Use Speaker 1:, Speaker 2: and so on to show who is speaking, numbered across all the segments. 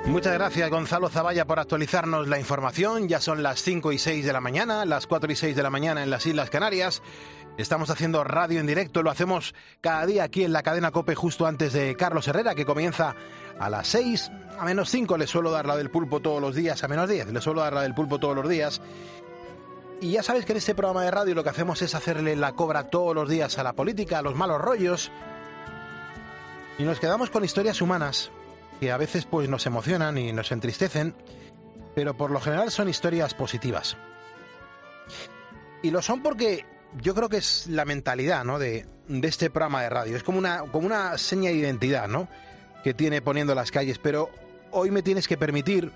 Speaker 1: Muchas gracias, Gonzalo Zavalla, por actualizarnos la información. Ya son las 5 y 6 de la mañana, las 4 y 6 de la mañana en las Islas Canarias. Estamos haciendo radio en directo, lo hacemos cada día aquí en la cadena COPE justo antes de Carlos Herrera, que comienza a las 6, a menos 5 le suelo dar la del pulpo todos los días, a menos 10 le suelo dar la del pulpo todos los días. Y ya sabes que en este programa de radio lo que hacemos es hacerle la cobra todos los días a la política, a los malos rollos. Y nos quedamos con historias humanas que a veces pues nos emocionan y nos entristecen, pero por lo general son historias positivas. Y lo son porque yo creo que es la mentalidad, ¿no?, de este programa de radio. Es como una seña de identidad, ¿no?, que tiene Poniendo las Calles. Pero hoy me tienes que permitir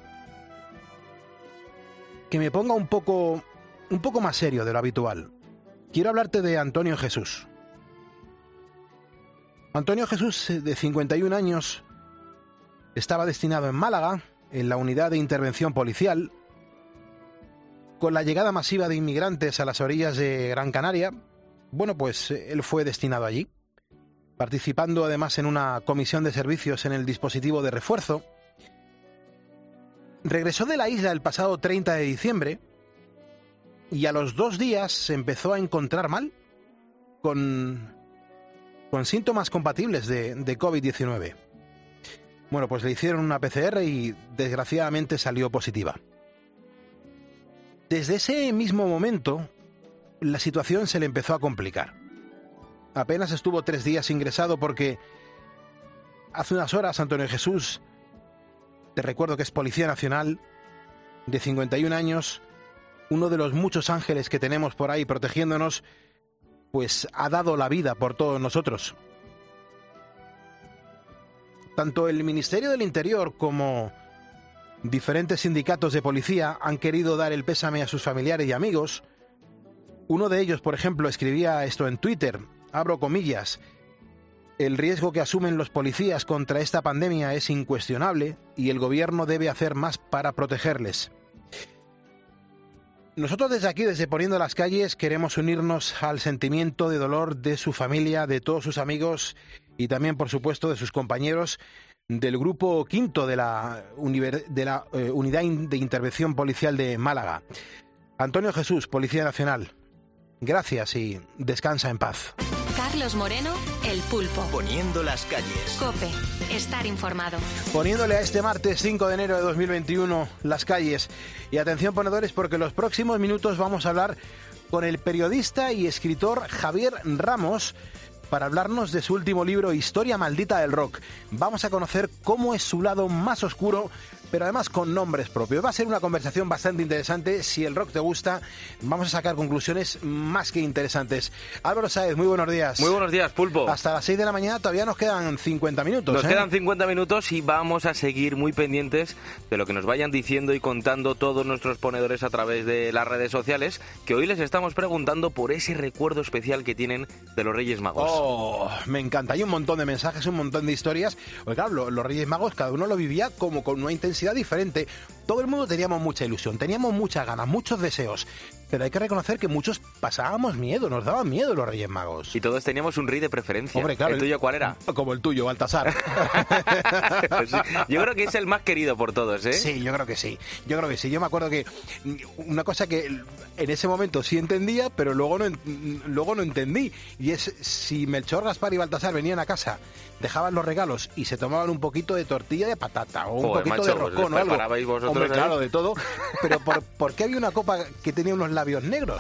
Speaker 1: que me ponga un poco más serio de lo habitual. Quiero hablarte de Antonio Jesús. Antonio Jesús, de 51 años, estaba destinado en Málaga, en la unidad de intervención policial. Con la llegada masiva de inmigrantes a las orillas de Gran Canaria, bueno, pues él fue destinado allí, participando además en una comisión de servicios en el dispositivo de refuerzo. Regresó de la isla el pasado 30 de diciembre y a los 2 días se empezó a encontrar mal, con síntomas compatibles de COVID-19. Bueno, pues le hicieron una PCR y desgraciadamente salió positiva. Desde ese mismo momento, la situación se le empezó a complicar. Apenas estuvo 3 días ingresado porque hace unas horas Antonio Jesús, te recuerdo que es Policía Nacional, de 51 años, uno de los muchos ángeles que tenemos por ahí protegiéndonos, pues ha dado la vida por todos nosotros. Tanto el Ministerio del Interior como diferentes sindicatos de policía han querido dar el pésame a sus familiares y amigos. Uno de ellos, por ejemplo, escribía esto en Twitter, abro comillas: el riesgo que asumen los policías contra esta pandemia es incuestionable y el gobierno debe hacer más para protegerles. Nosotros desde aquí, desde Poniendo las Calles, queremos unirnos al sentimiento de dolor de su familia, de todos sus amigos y también, por supuesto, de sus compañeros del Grupo Quinto de la Unidad de Intervención Policial de Málaga. Antonio Jesús, Policía Nacional, gracias y descansa en paz.
Speaker 2: Carlos Moreno, El Pulpo.
Speaker 3: Poniendo las Calles.
Speaker 2: COPE. Estar informado.
Speaker 1: Poniéndole a este martes 5 de enero de 2021 las calles. Y atención, ponedores, porque en los próximos minutos vamos a hablar con el periodista y escritor Javier Ramos para hablarnos de su último libro, Historia Maldita del Rock. Vamos a conocer cómo es su lado más oscuro, pero además con nombres propios. Va a ser una conversación bastante interesante. Si el rock te gusta, vamos a sacar conclusiones más que interesantes. Álvaro Sáez, muy buenos días.
Speaker 4: Muy buenos días, Pulpo.
Speaker 1: Hasta las 6 de la mañana todavía nos quedan 50 minutos.
Speaker 4: Nos quedan 50 minutos y vamos a seguir muy pendientes de lo que nos vayan diciendo y contando todos nuestros ponedores a través de las redes sociales, que hoy les estamos preguntando por ese recuerdo especial que tienen de los Reyes Magos.
Speaker 1: Oh, me encanta. Hay un montón de mensajes, un montón de historias. Porque claro, los Reyes Magos, cada uno lo vivía como con una intensidad diferente. Todo el mundo teníamos mucha ilusión, teníamos muchas ganas, muchos deseos, pero hay que reconocer que muchos pasábamos miedo, nos daban miedo los Reyes Magos.
Speaker 4: Y todos teníamos un rey de preferencia.
Speaker 1: Hombre, claro,
Speaker 4: ¿El tuyo cuál era?
Speaker 1: Como el tuyo, Baltasar.
Speaker 4: Pues sí, yo creo que es el más querido por todos, ¿eh?
Speaker 1: Sí, yo creo que sí. Yo me acuerdo que una cosa que en ese momento sí entendía, pero luego no entendí, y es si Melchor, Gaspar y Baltasar venían a casa, dejaban los regalos y se tomaban un poquito de tortilla de patata o un poquito de roscón o algo.
Speaker 4: Vosotros,
Speaker 1: hombre, claro, de todo. Pero ¿por qué había una copa que tenía unos labios negros?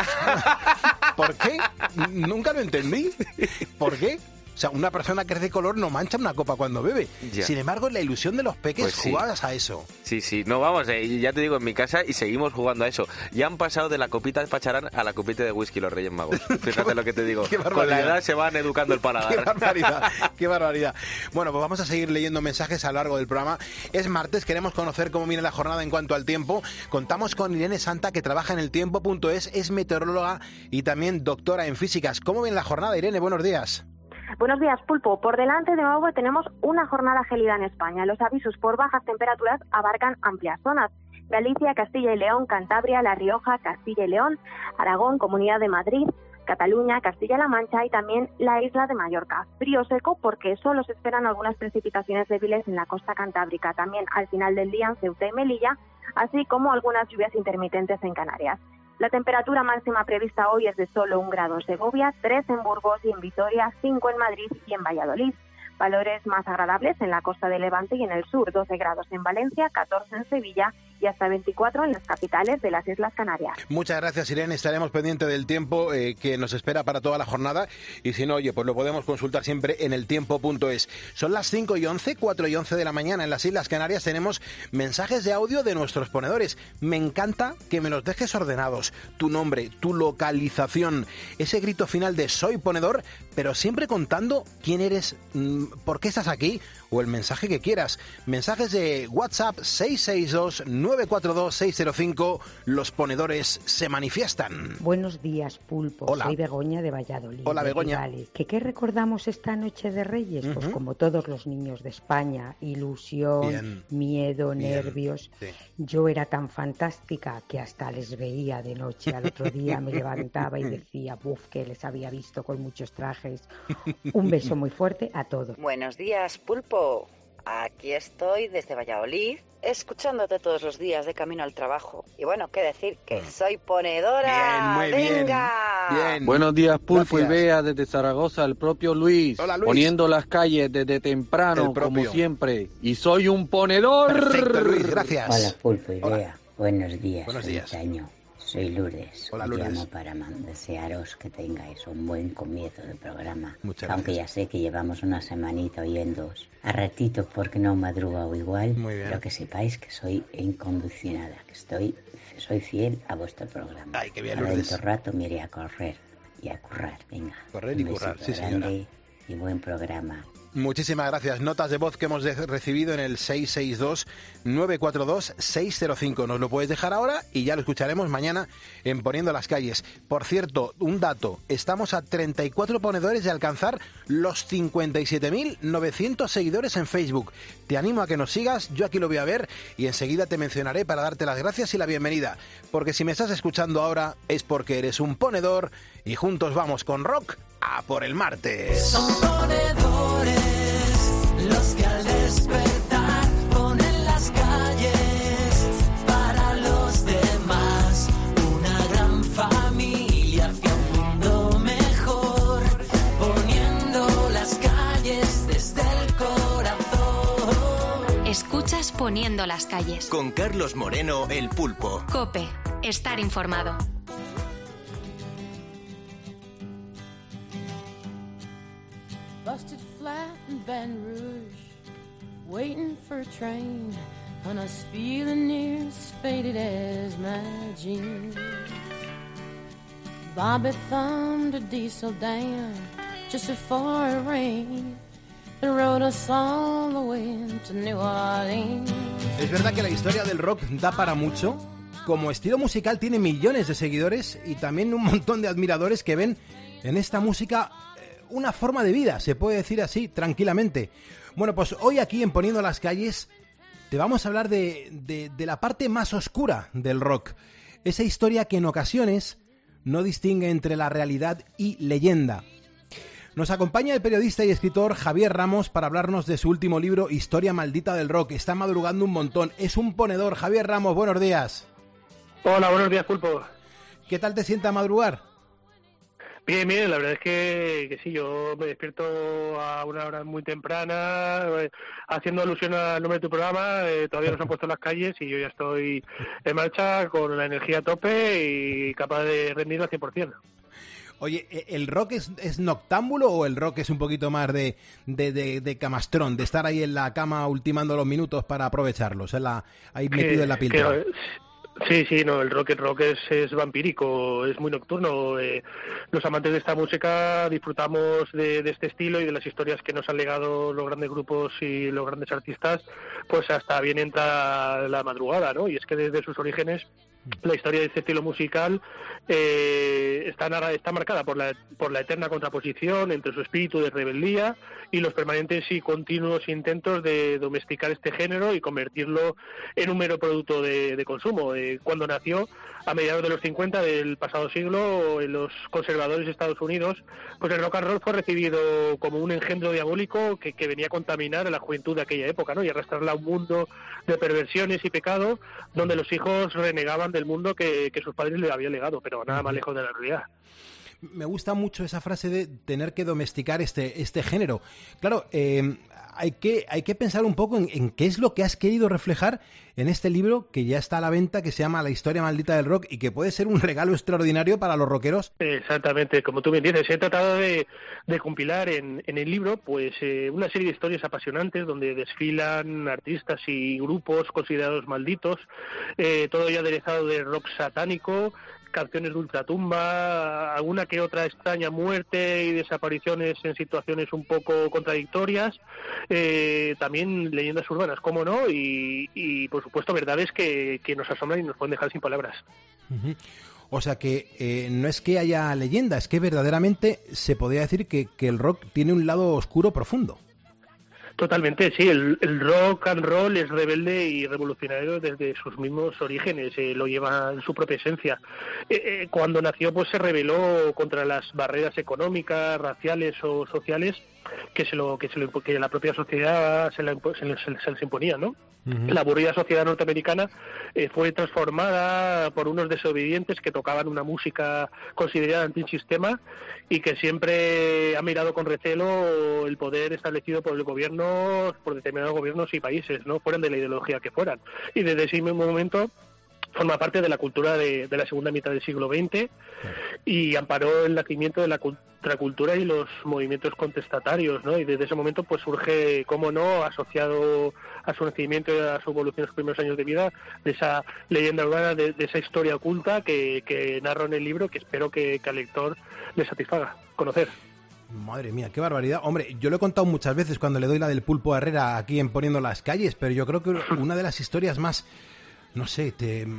Speaker 1: ¿Por qué? Nunca lo entendí. ¿Por qué? O sea, una persona que es de color no mancha una copa cuando bebe. Ya. Sin embargo, la ilusión de los peques, pues sí, jugabas a eso.
Speaker 4: Sí, no, vamos, ya te digo, en mi casa y seguimos jugando a eso. Ya han pasado de la copita de pacharán a la copita de whisky los Reyes Magos. Fíjate lo que te digo. Con la edad se van educando el paladar.
Speaker 1: Qué barbaridad, qué barbaridad. Bueno, pues vamos a seguir leyendo mensajes a lo largo del programa. Es martes, queremos conocer cómo viene la jornada en cuanto al tiempo. Contamos con Irene Santa, que trabaja en eltiempo.es, es meteoróloga y también doctora en físicas. ¿Cómo viene la jornada, Irene? Buenos días.
Speaker 5: Buenos días, Pulpo. Por delante de nuevo tenemos una jornada gélida en España. Los avisos por bajas temperaturas abarcan amplias zonas. Galicia, Castilla y León, Cantabria, La Rioja, Castilla y León, Aragón, Comunidad de Madrid, Cataluña, Castilla-La Mancha y también la isla de Mallorca. Frío seco porque solo se esperan algunas precipitaciones débiles en la costa cantábrica, también al final del día en Ceuta y Melilla, así como algunas lluvias intermitentes en Canarias. La temperatura máxima prevista hoy es de solo 1 grado en Segovia, 3 en Burgos y en Vitoria, 5 en Madrid y en Valladolid. Valores más agradables en la costa de Levante y en el sur, 12 grados en Valencia, 14 en Sevilla y hasta 24 en las capitales de las Islas Canarias.
Speaker 1: Muchas gracias, Irene. Estaremos pendientes del tiempo que nos espera para toda la jornada y si no, oye, pues lo podemos consultar siempre en eltiempo.es. Son las 5:11, 4:11 de la mañana en las Islas Canarias. Tenemos mensajes de audio de nuestros ponedores. Me encanta que me los dejes ordenados. Tu nombre, tu localización, ese grito final de soy ponedor, pero siempre contando quién eres, por qué estás aquí o el mensaje que quieras. Mensajes de WhatsApp 662-942-605. Los ponedores se manifiestan.
Speaker 3: Buenos días, Pulpo.
Speaker 1: Hola.
Speaker 3: Soy Begoña de Valladolid.
Speaker 1: Hola, Begoña.
Speaker 3: ¿Qué recordamos esta noche de Reyes? Pues como todos los niños de España, ilusión, miedo, nervios.
Speaker 1: Sí.
Speaker 3: Yo era tan fantástica que hasta les veía de noche. Al otro día me levantaba y decía, buf, que les había visto con muchos trajes. Un beso muy fuerte a todos.
Speaker 6: Buenos días, Pulpo. Aquí estoy desde Valladolid, escuchándote todos los días de camino al trabajo. Y bueno, qué decir, que soy ponedora.
Speaker 1: Bien, muy
Speaker 6: ¡Venga!
Speaker 1: bien.
Speaker 7: Buenos días, Pulpo.
Speaker 1: Gracias.
Speaker 7: Y Bea desde Zaragoza, el propio Luis.
Speaker 1: Hola, Luis.
Speaker 7: Poniendo las calles desde temprano, como siempre. Y soy un ponedor.
Speaker 1: Perfecto, Luis, gracias.
Speaker 8: Hola, Pulpo y
Speaker 1: Hola.
Speaker 8: Bea. Buenos días.
Speaker 1: Buenos días.
Speaker 8: Feliz año. Soy Lourdes.
Speaker 1: Hola,
Speaker 8: Os
Speaker 1: Lourdes.
Speaker 8: llamo para desearos que tengáis un buen comienzo de programa.
Speaker 1: Muchas
Speaker 8: Aunque
Speaker 1: gracias.
Speaker 8: ya sé que llevamos una semanita oyéndoos a ratito porque no madrugado igual.
Speaker 1: Muy bien.
Speaker 8: Pero que sepáis que soy incondicionada, que soy fiel a vuestro programa.
Speaker 1: Ay, qué bien,
Speaker 8: Ahora
Speaker 1: Lourdes.
Speaker 8: dentro rato me iré a correr y a currar. Venga.
Speaker 1: Correr y
Speaker 8: un
Speaker 1: currar,
Speaker 8: besito
Speaker 1: sí, señora.
Speaker 8: grande y buen programa.
Speaker 1: Muchísimas gracias. Notas de voz que hemos recibido en el 662-942-605. Nos lo puedes dejar ahora y ya lo escucharemos mañana en Poniendo las Calles. Por cierto, un dato. Estamos a 34 ponedores de alcanzar los 57.900 seguidores en Facebook. Te animo a que nos sigas. Yo aquí lo voy a ver y enseguida te mencionaré para darte las gracias y la bienvenida. Porque si me estás escuchando ahora es porque eres un ponedor y juntos vamos con rock a por el martes.
Speaker 9: Son ponedores los que al despertar ponen las calles para los demás. Una gran familia hacia un mundo mejor, poniendo las calles desde el corazón.
Speaker 2: Escuchas Poniendo las Calles.
Speaker 10: Con Carlos Moreno, el Pulpo.
Speaker 2: COPE. Estar informado.
Speaker 11: Busted flat in Baton Rouge, waiting for a train, and I was feeling near as faded as my jeans. Bobby thumbed a diesel down just before it rained and rode us all the way to New Orleans.
Speaker 1: Es verdad que la historia del rock da para mucho. Como estilo musical tiene millones de seguidores y también un montón de admiradores que ven en esta música una forma de vida, se puede decir así, tranquilamente. Bueno, pues hoy aquí en Poniendo las Calles te vamos a hablar de la parte más oscura del rock. Esa historia que en ocasiones no distingue entre la realidad y leyenda. Nos acompaña el periodista y escritor Javier Ramos para hablarnos de su último libro, Historia Maldita del Rock. Está madrugando un montón, es un ponedor. Javier Ramos, buenos días.
Speaker 12: Hola, buenos días, Pulpo.
Speaker 1: ¿Qué tal te sienta madrugar?
Speaker 12: Bien, la verdad es que sí, yo me despierto a una hora muy temprana, haciendo alusión al nombre de tu programa, todavía no se han puesto las calles y yo ya estoy en marcha con la energía a tope y capaz de rendir al 100%.
Speaker 1: Oye, ¿el rock es noctámbulo o el rock es un poquito más de camastrón, de estar ahí en la cama ultimando los minutos para aprovecharlos, ahí metido en la píldora?
Speaker 12: Sí, no, el rock es vampírico, es muy nocturno. Los amantes de esta música disfrutamos de este estilo y de las historias que nos han legado los grandes grupos y los grandes artistas, pues hasta bien entra la madrugada, ¿no? Y es que desde sus orígenes La historia de este estilo musical está marcada por la eterna contraposición entre su espíritu de rebeldía y los permanentes y continuos intentos de domesticar este género y convertirlo en un mero producto de consumo. Cuando nació, a mediados de los 50 del pasado siglo, en los conservadores de Estados Unidos, pues el rock and roll fue recibido como un engendro diabólico que venía a contaminar a la juventud de aquella época, ¿no? Y arrastrarla a un mundo de perversiones y pecado donde los hijos renegaban del mundo que sus padres le habían legado, pero nada más lejos de la realidad.
Speaker 1: Me gusta mucho esa frase de tener que domesticar este género. Claro, hay que pensar un poco en qué es lo que has querido reflejar en este libro que ya está a la venta, que se llama La historia maldita del rock y que puede ser un regalo extraordinario para los rockeros.
Speaker 12: Exactamente, como tú me dices, he tratado de compilar en el libro pues una serie de historias apasionantes donde desfilan artistas y grupos considerados malditos, todo ya aderezado de rock satánico, canciones de ultratumba, alguna que otra extraña muerte y desapariciones en situaciones un poco contradictorias, también leyendas urbanas, cómo no, y por supuesto verdades que nos asombran y nos pueden dejar sin palabras.
Speaker 1: Uh-huh. O sea que no es que haya leyenda, es que verdaderamente se podría decir que el rock tiene un lado oscuro profundo.
Speaker 12: Totalmente, sí, el rock and roll es rebelde y revolucionario desde sus mismos orígenes, lo lleva en su propia esencia. Cuando nació pues se rebeló contra las barreras económicas, raciales o sociales que la propia sociedad se les imponía, ¿no? Uh-huh. La aburrida sociedad norteamericana fue transformada por unos desobedientes que tocaban una música considerada antisistema y que siempre ha mirado con recelo el poder establecido por el gobierno, por determinados gobiernos y países, ¿no? Fueran de la ideología que fueran. Y desde ese mismo momento forma parte de la cultura de la segunda mitad del siglo XX y amparó el nacimiento de la contracultura y los movimientos contestatarios, ¿no? Y desde ese momento pues surge, cómo no, asociado a su nacimiento y a su evolución en los primeros años de vida, de esa leyenda urbana, de esa historia oculta que narro en el libro, que espero que al lector le satisfaga conocer.
Speaker 1: Madre mía, qué barbaridad. Hombre, yo lo he contado muchas veces cuando le doy la del Pulpo Herrera aquí en Poniendo las Calles, pero yo creo que una de las historias más... No sé,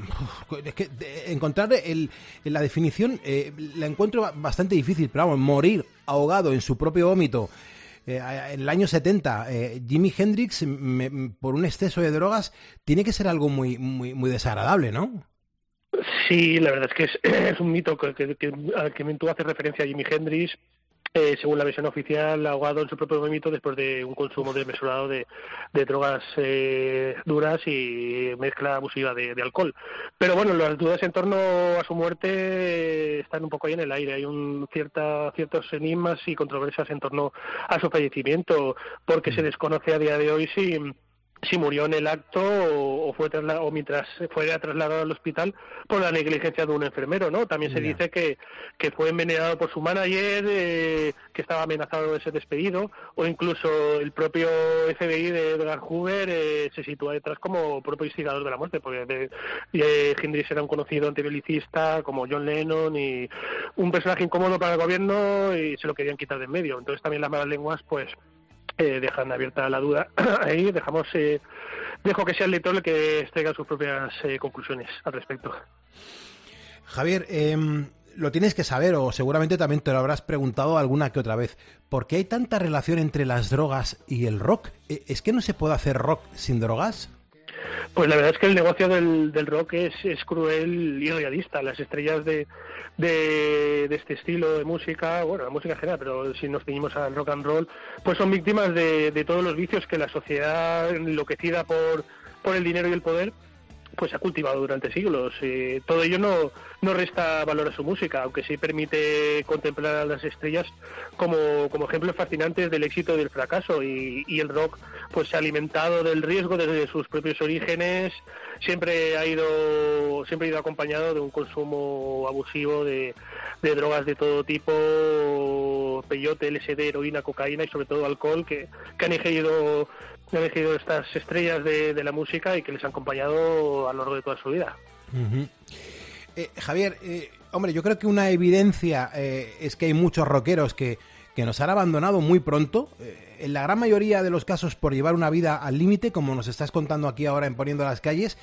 Speaker 1: es que encontrar la definición la encuentro bastante difícil, pero vamos, morir ahogado en su propio vómito en el año 70, Jimi Hendrix por un exceso de drogas, tiene que ser algo muy, muy, muy desagradable, ¿no?
Speaker 12: Sí, la verdad es que es un mito al que tú haces referencia a Jimi Hendrix. Según la versión oficial, ahogado en su propio vómito después de un consumo desmesurado de drogas duras y mezcla abusiva de alcohol. Pero bueno, las dudas en torno a su muerte están un poco ahí en el aire. Hay ciertos enigmas y controversias en torno a su fallecimiento, porque se desconoce a día de hoy si murió en el acto o mientras fuera trasladado al hospital por la negligencia de un enfermero, ¿no? También se dice que fue envenenado por su manager, que estaba amenazado de ser despedido, o incluso el propio FBI de Edgar Hoover se sitúa detrás como propio instigador de la muerte, porque Hendrix era un conocido antibelicista como John Lennon y un personaje incómodo para el gobierno y se lo querían quitar de en medio. Entonces también las malas lenguas pues dejan abierta la duda. Ahí dejo que sea el lector el que extraiga sus propias conclusiones al respecto.
Speaker 1: Javier, lo tienes que saber, o seguramente también te lo habrás preguntado alguna que otra vez. ¿Por qué hay tanta relación entre las drogas y el rock? ¿Es que no se puede hacer rock sin drogas?
Speaker 12: Pues la verdad es que el negocio del rock es cruel y realista. Las estrellas de este estilo de música, bueno, la música en general, pero si nos ceñimos al rock and roll, pues son víctimas de todos los vicios que la sociedad, enloquecida por el dinero y el poder, pues ha cultivado durante siglos. Todo ello no resta valor a su música, aunque sí permite contemplar a las estrellas como ejemplos fascinantes del éxito y del fracaso, y el rock pues se ha alimentado del riesgo desde sus propios orígenes. Siempre ha ido acompañado de un consumo abusivo de drogas de todo tipo, peyote, LSD, heroína, cocaína y sobre todo alcohol, que han ingerido estas estrellas de la música y que les han acompañado a lo largo de toda su vida.
Speaker 1: Uh-huh. Javier, hombre, yo creo que una evidencia es que hay muchos rockeros que nos han abandonado muy pronto, en la gran mayoría de los casos por llevar una vida al límite, como nos estás contando aquí ahora en Poniendo las Calles,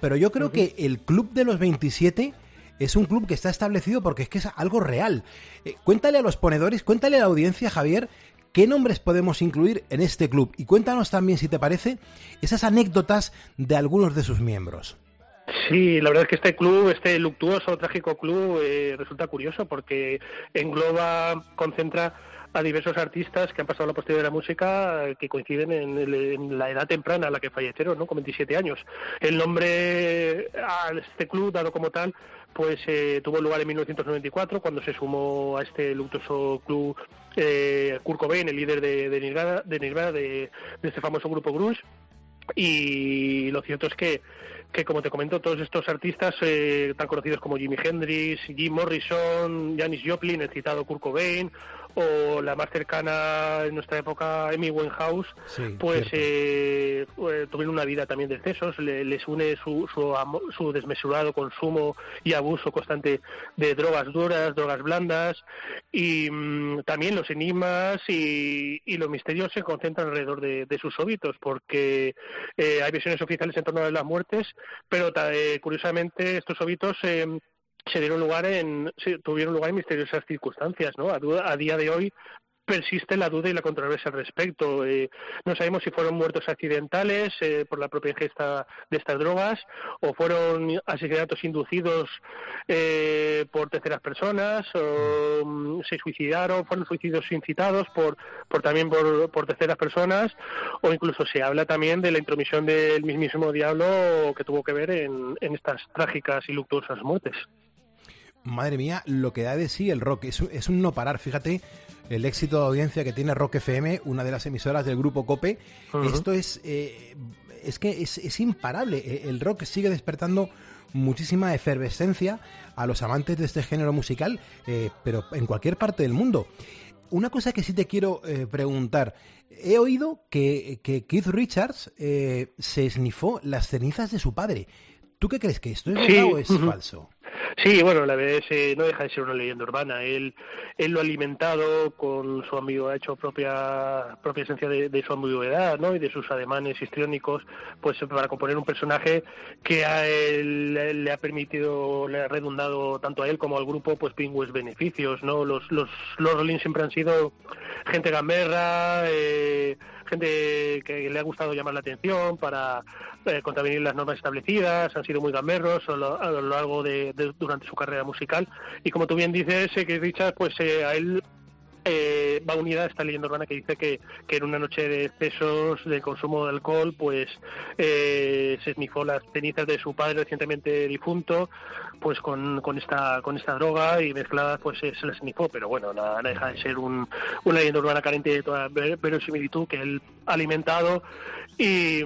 Speaker 1: pero yo creo que el Club de los 27 es un club que está establecido porque es que es algo real. Cuéntale a los ponedores, cuéntale a la audiencia, Javier, qué nombres podemos incluir en este club. Y cuéntanos también, si te parece, esas anécdotas de algunos de sus miembros.
Speaker 12: Sí, la verdad es que este club, este luctuoso, trágico club, resulta curioso porque concentra a diversos artistas que han pasado a la posteridad de la música, que coinciden en la edad temprana a la que fallecieron, ¿no? Con 27 años. El nombre a este club, dado como tal, pues tuvo lugar en 1994, cuando se sumó a este luctuoso club Kurt Cobain, el líder de Nirvana, de este famoso grupo grunge. Y lo cierto es que como te comento, todos estos artistas tan conocidos como Jimi Hendrix, Jim Morrison, Janis Joplin, el citado Kurt Cobain, o la más cercana en nuestra época, Amy Winehouse, sí, pues tuvieron una vida también de excesos. Les une su desmesurado consumo y abuso constante de drogas duras, drogas blandas, y también los enigmas y los misterios se concentran alrededor de sus óbitos, porque hay versiones oficiales en torno a las muertes, pero curiosamente estos óbitos tuvieron lugar en misteriosas circunstancias, ¿no? A día de hoy persiste la duda y la controversia al respecto. No sabemos si fueron muertos accidentales por la propia ingesta de estas drogas, o fueron asesinatos inducidos por terceras personas, o se suicidaron, fueron suicidios incitados por terceras personas, o incluso se habla también de la intromisión del mismísimo diablo que tuvo que ver en estas trágicas y luctuosas muertes.
Speaker 1: Madre mía, lo que da de sí el rock, es un no parar. Fíjate el éxito de audiencia que tiene Rock FM, una de las emisoras del grupo COPE. Uh-huh. Esto es imparable. El rock sigue despertando muchísima efervescencia a los amantes de este género musical, pero en cualquier parte del mundo. Una cosa que sí te quiero preguntar. He oído que Keith Richards se esnifó las cenizas de su padre. ¿Tú qué crees, que esto es verdad o es falso?
Speaker 12: Sí, bueno, la verdad es no deja de ser una leyenda urbana. Él lo ha alimentado con su amigo, ha hecho propia esencia de su ambigüedad, ¿no? Y de sus ademanes histriónicos, pues para componer un personaje que a él le ha redundado tanto a él como al grupo pues pingües beneficios, ¿no? Los Rolling siempre han sido gente gamberra, gente que le ha gustado llamar la atención para contravenir las normas establecidas. Han sido muy gamberros a lo largo durante su carrera musical, y como tú bien dices, que Richard, pues a él va unida a esta leyenda urbana que dice que en una noche de excesos de consumo de alcohol, pues se esnifó las cenizas de su padre recientemente difunto, pues con esta droga, y mezcladas pues se las esnifó. Pero bueno, nada deja de ser una leyenda urbana carente de toda verosimilitud, que él ha alimentado y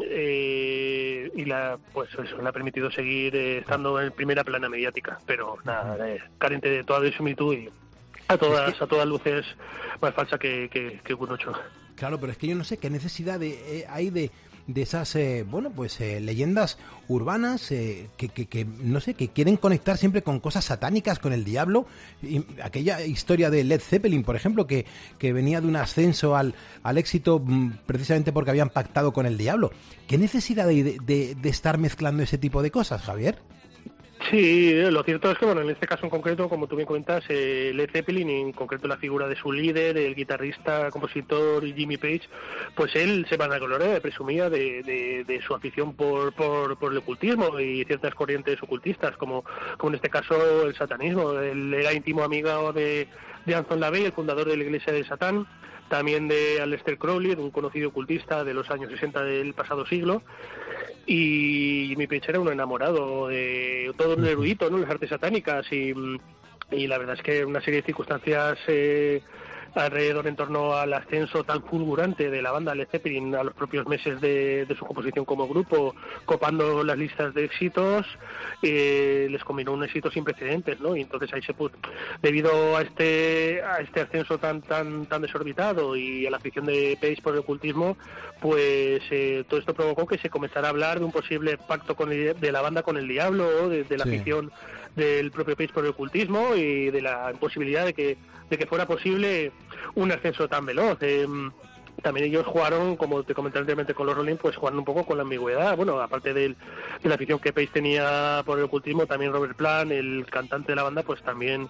Speaker 12: le ha permitido seguir estando en primera plana mediática, pero nada, carente de toda verosimilitud y a todas luces más falsa que un 8.
Speaker 1: Claro, pero es que yo no sé qué necesidad hay de esas leyendas urbanas que no sé, que quieren conectar siempre con cosas satánicas, con el diablo. Y aquella historia de Led Zeppelin, por ejemplo, que venía de un ascenso al éxito precisamente porque habían pactado con el diablo. ¿Qué necesidad hay de estar mezclando ese tipo de cosas, Javier?
Speaker 12: Sí, lo cierto es que, bueno, en este caso en concreto, como tú bien comentas, Led Zeppelin, y en concreto la figura de su líder, el guitarrista, compositor Jimmy Page, pues él se vanagloria, presumía de su afición por el ocultismo y ciertas corrientes ocultistas, como en este caso el satanismo. Él era íntimo amigo de Anton LaVey, el fundador de la Iglesia de Satán, también de Aleister Crowley, un conocido ocultista de los años 60 del pasado siglo. Y Jimmy Page era un enamorado de todo un erudito, ¿no?, las artes satánicas, y la verdad es que una serie de circunstancias alrededor en torno al ascenso tan fulgurante de la banda Led Zeppelin a los propios meses de su composición como grupo, copando las listas de éxitos, les combinó un éxito sin precedentes, ¿no? Y entonces ahí debido a este ascenso tan desorbitado y a la afición de Page por el ocultismo, pues todo esto provocó que se comenzara a hablar de un posible pacto de la banda con el diablo, de la afición del propio Page por el ocultismo, y de la imposibilidad de que fuera posible un ascenso tan veloz. también ellos jugaron, como te comenté anteriormente con los Rolling, pues jugaron un poco con la ambigüedad. Bueno, aparte de la afición que Page tenía por el ocultismo, también Robert Plant, el cantante de la banda, pues también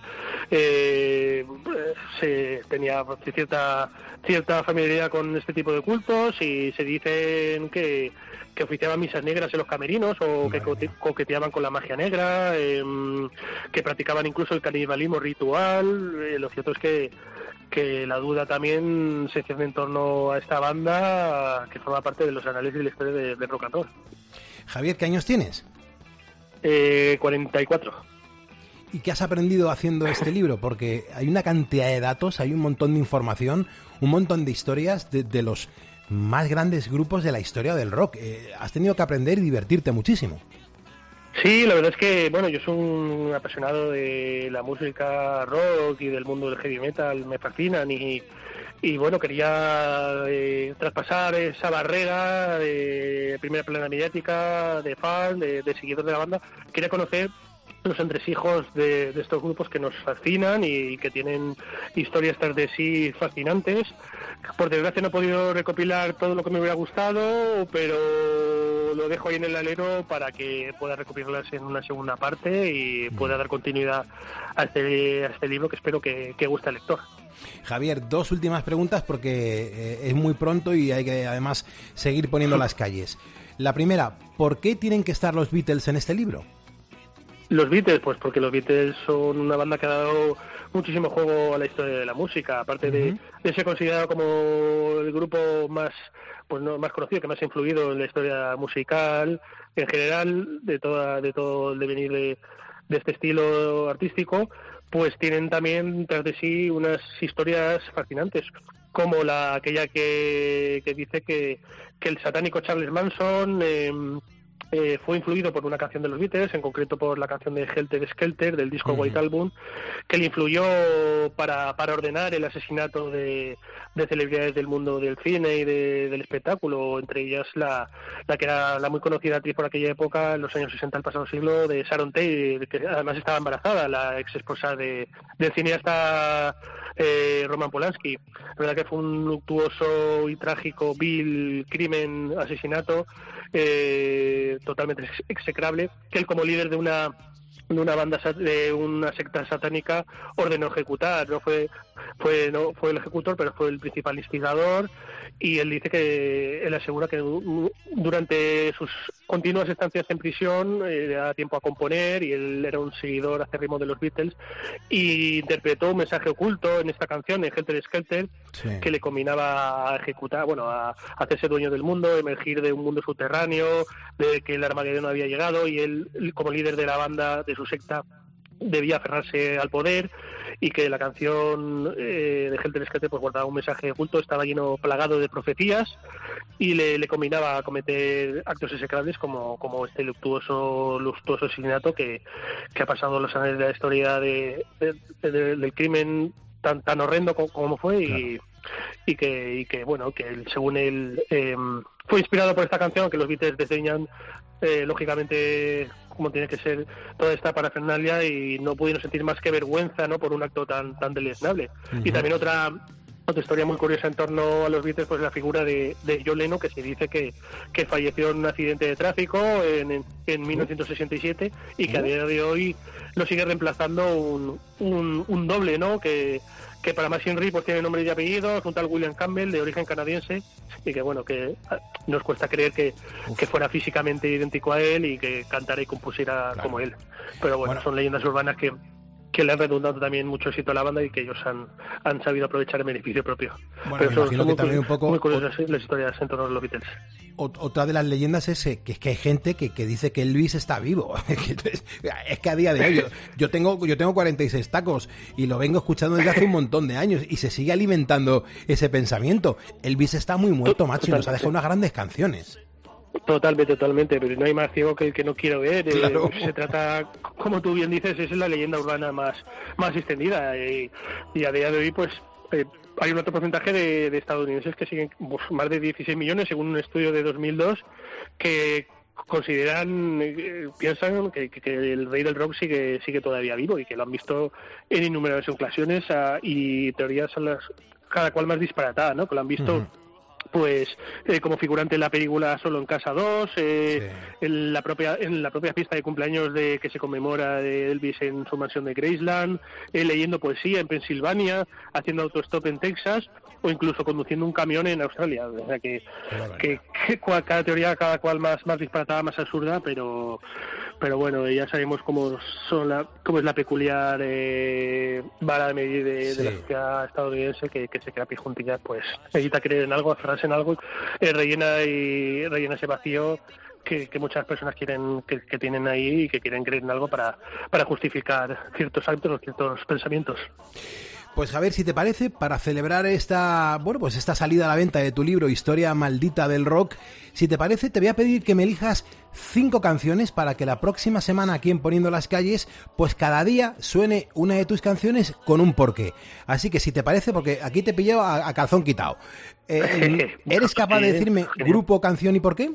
Speaker 12: se tenía cierta familiaridad con este tipo de cultos, y se dicen que oficiaban misas negras en los camerinos, o que coqueteaban con la magia negra, que practicaban incluso el canibalismo ritual. Lo cierto es que la duda también se cierne en torno a esta banda, que forma parte de los análisis de la historia de rock and roll.
Speaker 1: Javier, ¿qué años tienes?
Speaker 12: 44.
Speaker 1: ¿Y qué has aprendido haciendo este libro? Porque hay una cantidad de datos, hay un montón de información, un montón de historias de los más grandes grupos de la historia del rock. Has tenido que aprender y divertirte muchísimo.
Speaker 12: Sí, la verdad es que, bueno, yo soy un apasionado de la música rock y del mundo del heavy metal, me fascinan, y bueno, quería traspasar esa barrera de primera plana mediática, de fan, de seguidor de la banda. Quería conocer los entresijos de estos grupos que nos fascinan y que tienen historias tras de sí fascinantes. Por desgracia no he podido recopilar todo lo que me hubiera gustado, pero lo dejo ahí en el alero para que pueda recopilarlas en una segunda parte y pueda dar continuidad a este libro, que espero que guste al lector.
Speaker 1: Javier, 2 últimas preguntas porque es muy pronto y hay que además seguir poniendo las calles. La primera, ¿por qué tienen que estar los Beatles en este libro?
Speaker 12: Los Beatles, pues porque los Beatles son una banda que ha dado muchísimo juego a la historia de la música, aparte de ser considerado como el grupo más conocido, que más ha influido en la historia musical en general, de todo el devenir de este estilo artístico. Pues tienen también tras de sí unas historias fascinantes, como aquella que dice que el satánico Charles Manson fue influido por una canción de los Beatles, en concreto por la canción de Helter Skelter del disco White Album, que le influyó para ordenar el asesinato de celebridades del mundo del cine y del espectáculo, entre ellas la que era la muy conocida actriz por aquella época, en los años 60 del pasado siglo, de Sharon Tate, que además estaba embarazada, la ex esposa del cineasta Roman Polanski. La verdad que fue un luctuoso y trágico, vil crimen, asesinato totalmente execrable, que él, como líder de una banda, de una secta satánica, ordenó ejecutar. No fue el ejecutor, pero fue el principal instigador, y él dice que él asegura que durante sus continuas estancias en prisión le da tiempo a componer, y él era un seguidor acérrimo de los Beatles, y interpretó un mensaje oculto en esta canción, en Helter Skelter, que le combinaba a ejecutar, a hacerse dueño del mundo, emergir de un mundo subterráneo, de que el Armagedón había llegado, y él, como líder de la banda, de su secta, debía aferrarse al poder, y que la canción de Helter Skelter pues guardaba un mensaje oculto, estaba plagado de profecías, y le combinaba a cometer actos execrables como este luctuoso asesinato que ha pasado los anales de la historia del crimen tan horrendo como fue. Claro. y que bueno, que él, según él, fue inspirado por esta canción, que los Beatles diseñan lógicamente como tiene que ser toda esta parafernalia, y no pudieron sentir más que vergüenza, ¿no?, por un acto tan deleznable. Y también otra historia muy curiosa en torno a los Beatles, pues la figura de John Lennon, que se dice que falleció en un accidente de tráfico en 1967, y que a día de hoy lo sigue reemplazando un doble, ¿no?, que para más Henry pues tiene nombre y apellido, junto al William Campbell, de origen canadiense, y que bueno, que nos cuesta creer que fuera físicamente idéntico a él y que cantara y compusiera como él. Pero bueno, son leyendas urbanas que le han redundado también mucho éxito a la banda, y que ellos han sabido aprovechar en beneficio propio.
Speaker 1: Bueno,
Speaker 12: pero
Speaker 1: me imagino que también un poco
Speaker 12: muy curiosas las historias en torno a los Beatles.
Speaker 1: Otra de las leyendas es que hay gente que dice que Elvis está vivo. Es que a día de hoy yo tengo 46 tacos y lo vengo escuchando desde hace un montón de años, y se sigue alimentando ese pensamiento. Elvis está muy muerto, macho, y nos ha dejado unas grandes canciones.
Speaker 12: Totalmente, pero no hay más ciego que el que no quiero ver.
Speaker 1: Claro.
Speaker 12: Se trata, como tú bien dices, es la leyenda urbana más extendida, y a día de hoy pues hay un alto porcentaje de estadounidenses que siguen, más de 16 millones según un estudio de 2002, que piensan que el rey del rock sigue todavía vivo, y que lo han visto en innumerables ocasiones, y teorías cada cual más disparatadas, ¿no?, que lo han visto pues como figurante en la película Solo en Casa 2, en la propia fiesta de cumpleaños que se conmemora de Elvis en su mansión de Graceland, leyendo poesía en Pensilvania, haciendo autostop en Texas, o incluso conduciendo un camión en Australia. O sea que cada teoría, cada cual más disparatada, más absurda, pero bueno, ya sabemos cómo es la peculiar vara de medir de la sociedad estadounidense, que se queda pijuntillas, pues necesita creer en algo, aferrarse en algo, rellena ese vacío que muchas personas quieren que tienen ahí, y que quieren creer en algo para justificar ciertos actos o ciertos pensamientos.
Speaker 1: Pues a ver, si te parece, para celebrar esta salida a la venta de tu libro Historia Maldita del Rock, si te parece, te voy a pedir que me elijas 5 canciones para que la próxima semana aquí en Poniendo las Calles, pues cada día suene una de tus canciones con un porqué. Así que si te parece, porque aquí te he pillado a calzón quitado, ¿eres capaz de decirme grupo, canción y por qué?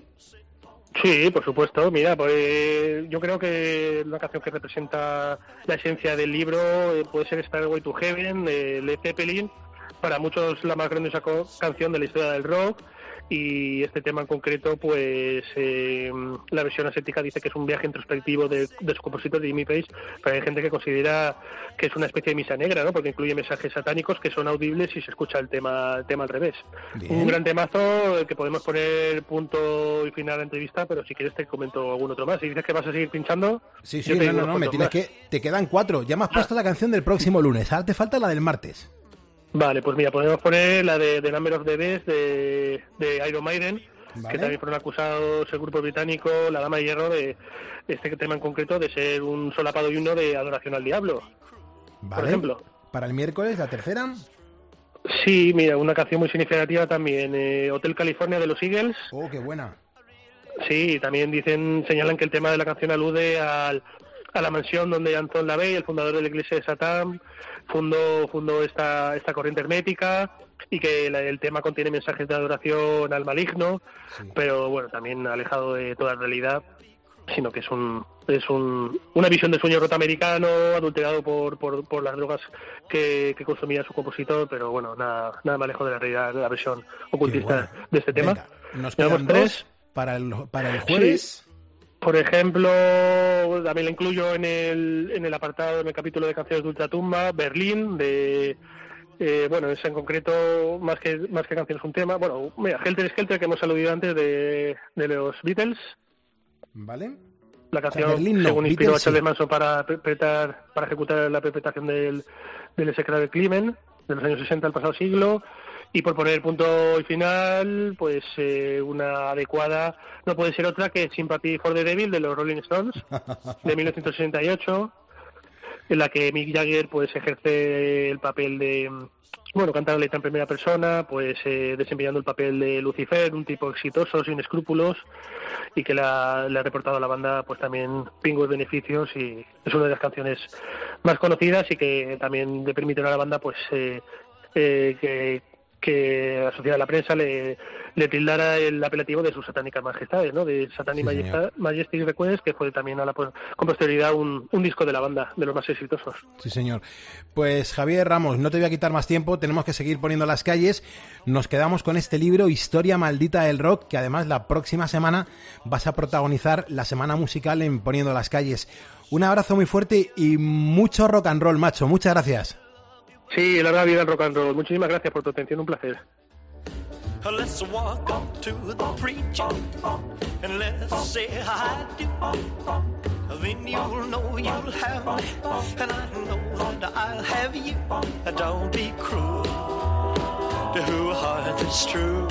Speaker 12: Sí, por supuesto. Mira, pues yo creo que la canción que representa la esencia del libro puede ser Stairway to Heaven de Led Zeppelin, para muchos la más grandiosa canción de la historia del rock. Y este tema en concreto, pues la versión ascética dice que es un viaje introspectivo de su compositor, de Jimmy Page, pero hay gente que considera que es una especie de misa negra, ¿no? Porque incluye mensajes satánicos que son audibles si se escucha el tema al revés. Bien. Un gran temazo que podemos poner punto y final a la entrevista, pero si quieres te comento algún otro más. Si dices que vas a seguir pinchando... Sí,
Speaker 1: no, me tienes que... Te quedan 4. Ya me has puesto la canción del próximo lunes. Ahora te falta la del martes.
Speaker 12: Vale, pues mira, podemos poner la de The Number of the Beast de Iron Maiden, que también fueron acusados el grupo británico, la Dama de Hierro, de este tema en concreto, de ser un solapado y uno de adoración al diablo, por ejemplo.
Speaker 1: ¿Para el miércoles, la tercera?
Speaker 12: Sí, mira, una canción muy significativa también, Hotel California de los Eagles.
Speaker 1: Oh, qué buena.
Speaker 12: Sí, también señalan que el tema de la canción alude a la mansión donde Anton LaVey, el fundador de la iglesia de Satán, fundó esta corriente hermética, y que el tema contiene mensajes de adoración al maligno, pero bueno, también alejado de toda realidad, sino que es una visión del sueño roto americano, adulterado por las drogas que consumía su compositor, pero bueno, nada más lejos de la realidad, de la versión ocultista de este tema.
Speaker 1: Venga, nos quedan 2 para el jueves.
Speaker 12: Sí. Por ejemplo, también la incluyo en el apartado, en el capítulo de canciones de Ultratumba, Berlín, es en concreto, más que canciones, un tema. Bueno, mira, Helter Skelter, que hemos aludido antes, de los Beatles.
Speaker 1: Vale.
Speaker 12: La canción, según inspiró a Charles Manson para ejecutar la perpetración del execrado del crimen de los años 60 del pasado siglo. Y por poner punto y final, pues una adecuada no puede ser otra que Sympathy for the Devil de los Rolling Stones, de 1968, en la que Mick Jagger pues ejerce el papel de, canta la letra en primera persona, pues desempeñando el papel de Lucifer, un tipo exitoso, sin escrúpulos, y que le ha reportado a la banda pues también pingües beneficios, y es una de las canciones más conocidas, y que también le permiten a la banda pues que la sociedad de la prensa le tildara el apelativo de sus satánicas majestades, ¿no? De Satanic Majestic Request, que fue también con posterioridad un disco de la banda, de los más exitosos.
Speaker 1: Sí, señor. Pues Javier Ramos, no te voy a quitar más tiempo, tenemos que seguir poniendo las calles. Nos quedamos con este libro, Historia Maldita del Rock, que además la próxima semana vas a protagonizar la semana musical en Poniendo las Calles. Un abrazo muy fuerte y mucho rock and roll, macho. Muchas gracias.
Speaker 12: Sí, larga vida al rock and roll. Muchísimas gracias por tu atención, un placer.
Speaker 9: Let's walk up to the preacher and let's say I do. Then you'll know you'll have me, and I know that I'll have you. Don't be cruel to who heart is true.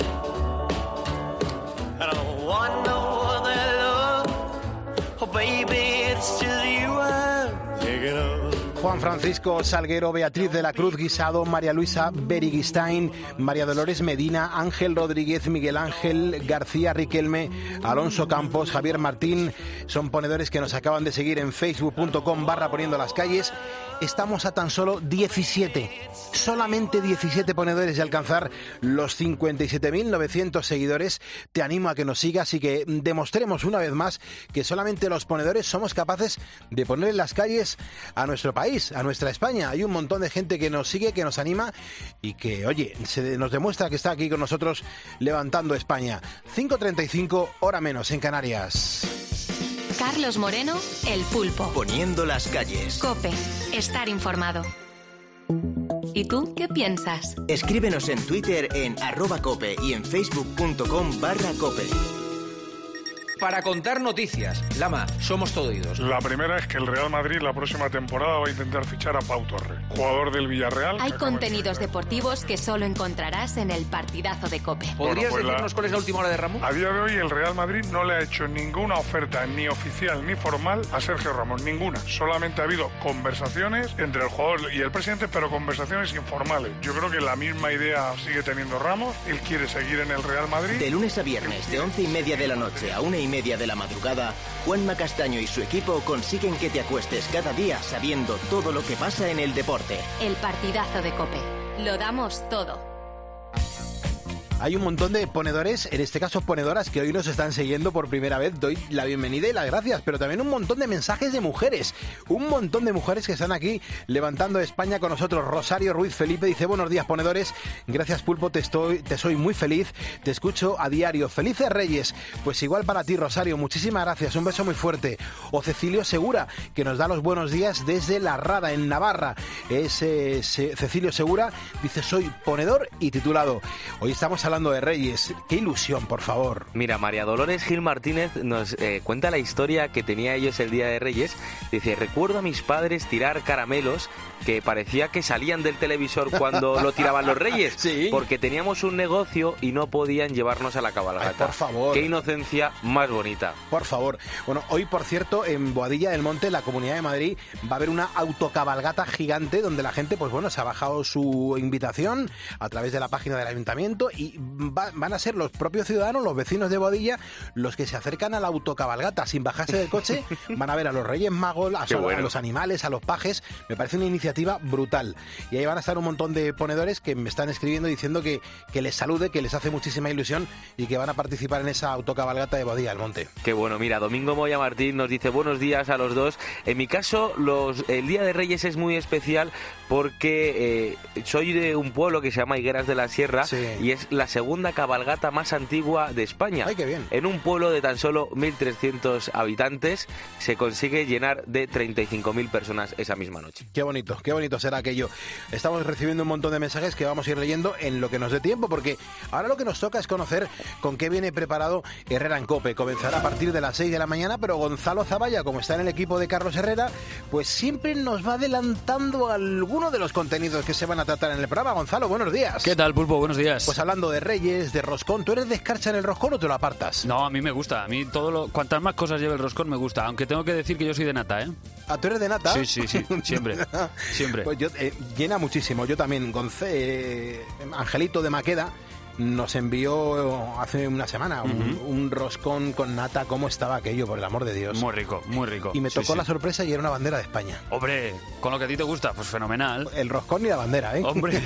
Speaker 9: I don't want no other love, oh baby, it's just you I'm thinking of.
Speaker 1: Juan Francisco Salguero, Beatriz de la Cruz Guisado, María Luisa Beriguistain, María Dolores Medina, Ángel Rodríguez, Miguel Ángel García Riquelme, Alonso Campos, Javier Martín, son ponedores que nos acaban de seguir en facebook.com/poniendo las calles. Estamos a tan solo 17, solamente 17 ponedores de alcanzar los 57.900 seguidores. Te animo a que nos sigas y que demostremos una vez más que solamente los ponedores somos capaces de poner en las calles a nuestro país. país, a nuestra España. Hay un montón de gente que nos sigue, que nos anima y que, oye, nos demuestra que está aquí con nosotros levantando España. 5:35, hora menos en Canarias.
Speaker 2: Carlos Moreno, El Pulpo.
Speaker 10: Poniendo las calles.
Speaker 2: COPE. Estar informado. ¿Y tú qué piensas?
Speaker 10: Escríbenos en Twitter en @cope y en facebook.com/cope.
Speaker 13: Para contar noticias. Lama, somos todo oídos.
Speaker 14: La primera es que el Real Madrid la próxima temporada va a intentar fichar a Pau Torre, jugador del Villarreal.
Speaker 2: Hay contenidos deportivos que solo encontrarás en el partidazo de COPE.
Speaker 13: ¿Podrías decirnos cuál es la última hora de Ramos?
Speaker 14: A día de hoy el Real Madrid no le ha hecho ninguna oferta, ni oficial ni formal, a Sergio Ramos, ninguna. Solamente ha habido conversaciones entre el jugador y el presidente, pero conversaciones informales. Yo creo que la misma idea sigue teniendo Ramos. Él quiere seguir en el Real Madrid.
Speaker 10: De lunes a viernes, de 11:30 de la noche a 1:30 de la madrugada, Juanma Castaño y su equipo consiguen que te acuestes cada día sabiendo todo lo que pasa en el deporte.
Speaker 2: El partidazo de COPE. Lo damos todo.
Speaker 1: Hay un montón de ponedores, en este caso ponedoras, que hoy nos están siguiendo por primera vez. Doy la bienvenida y las gracias, pero también un montón de mensajes de mujeres. Un montón de mujeres que están aquí levantando España con nosotros. Rosario Ruiz Felipe dice: buenos días, ponedores. Gracias, Pulpo, te soy muy feliz. Te escucho a diario. Felices Reyes. Pues igual para ti, Rosario. Muchísimas gracias. Un beso muy fuerte. O Cecilio Segura, que nos da los buenos días desde La Rada, en Navarra. Cecilio Segura dice: soy ponedor y titulado. Hoy estamos hablando de Reyes. Qué ilusión, por favor.
Speaker 4: Mira, María Dolores Gil Martínez nos cuenta la historia que tenía ellos el día de Reyes. Dice: recuerdo a mis padres tirar caramelos que parecía que salían del televisor cuando lo tiraban los Reyes.
Speaker 1: Sí.
Speaker 4: Porque teníamos un negocio y no podían llevarnos a la cabalgata.
Speaker 1: Ay, por favor.
Speaker 4: Qué inocencia más bonita.
Speaker 1: Por favor. Bueno, hoy, por cierto, en Boadilla del Monte, la Comunidad de Madrid, va a haber una autocabalgata gigante donde la gente, pues bueno, se ha bajado su invitación a través de la página del ayuntamiento y van a ser los propios ciudadanos, los vecinos de Boadilla, los que se acercan a la autocabalgata sin bajarse del coche. Van a ver a los Reyes Magos, a los animales, a los pajes. Me parece una iniciativa brutal. Y ahí van a estar un montón de ponedores que me están escribiendo diciendo que les salude, que les hace muchísima ilusión y que van a participar en esa autocabalgata de Boadilla del Monte.
Speaker 4: Qué bueno. Mira, Domingo Moya Martín nos dice: buenos días a los dos. En mi caso, el Día de Reyes es muy especial porque soy de un pueblo que se llama Higueras de la Sierra, sí, y es la segunda cabalgata más antigua de España.
Speaker 1: ¡Ay, qué bien!
Speaker 4: En un pueblo de tan solo 1.300 habitantes se consigue llenar de 35.000 personas esa misma noche.
Speaker 1: Qué bonito será aquello. Estamos recibiendo un montón de mensajes que vamos a ir leyendo en lo que nos dé tiempo, porque ahora lo que nos toca es conocer con qué viene preparado Herrera en COPE. Comenzará a partir de las 6 de la mañana, pero Gonzalo Zavalla, como está en el equipo de Carlos Herrera, pues siempre nos va adelantando alguno de los contenidos que se van a tratar en el programa. Gonzalo, buenos días.
Speaker 15: ¿Qué tal, Pulpo? Buenos días.
Speaker 1: Pues hablando de Reyes, de roscón, ¿tú eres de escarcha en el roscón o te lo apartas?
Speaker 15: No, a mí me gusta. A mí cuantas más cosas lleve el roscón me gusta, aunque tengo que decir que yo soy de nata, ¿eh?
Speaker 1: ¿Ah, tú eres de nata?
Speaker 15: Sí, siempre. Siempre.
Speaker 1: Pues yo, llena muchísimo. Yo también. Angelito de Maqueda nos envió hace una semana un roscón con nata. ¿Cómo estaba aquello, por el amor de Dios?
Speaker 15: Muy rico, muy rico.
Speaker 1: Y me tocó la sorpresa y era una bandera de España.
Speaker 15: Hombre, con lo que a ti te gusta, pues fenomenal.
Speaker 1: El roscón y la bandera, ¿eh?
Speaker 15: Hombre,